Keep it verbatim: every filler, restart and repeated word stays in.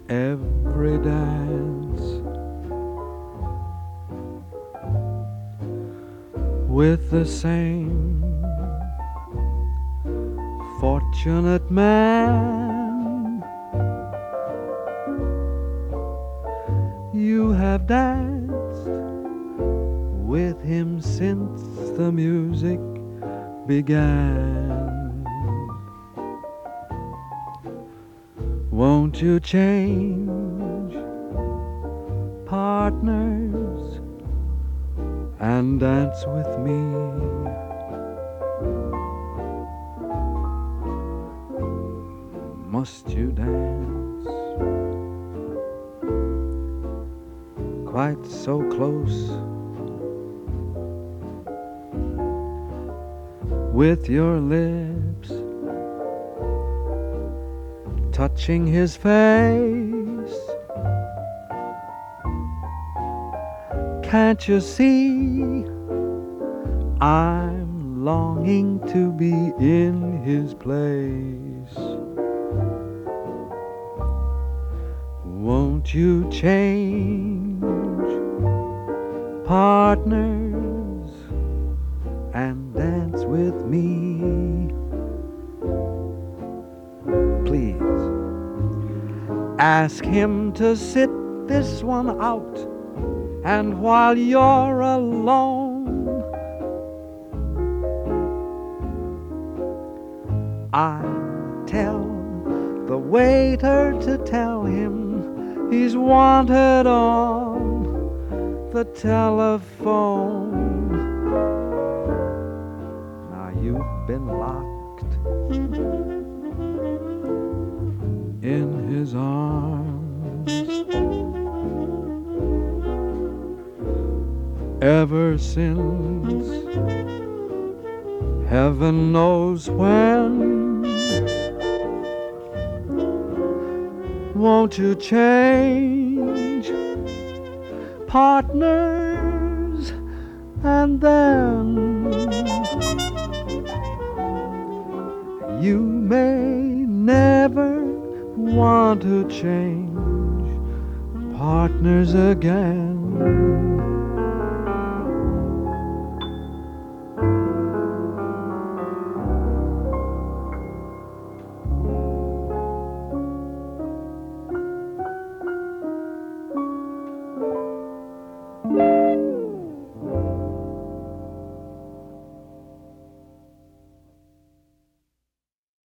every dance with the same fortunate man. You have danced with him since the music began. Won't you change partners and dance with me? Must you dance quite so close with your lips touching his face? Can't you see I'm longing to be in his place? Won't you change partners and dance with me? Please ask him to sit this one out, and while you're alone, I'll tell the waiter to tell him he's wanted on the telephone. Now you've been locked in his arms ever since heaven knows when. Won't you change partners and then you may never want to change partners again?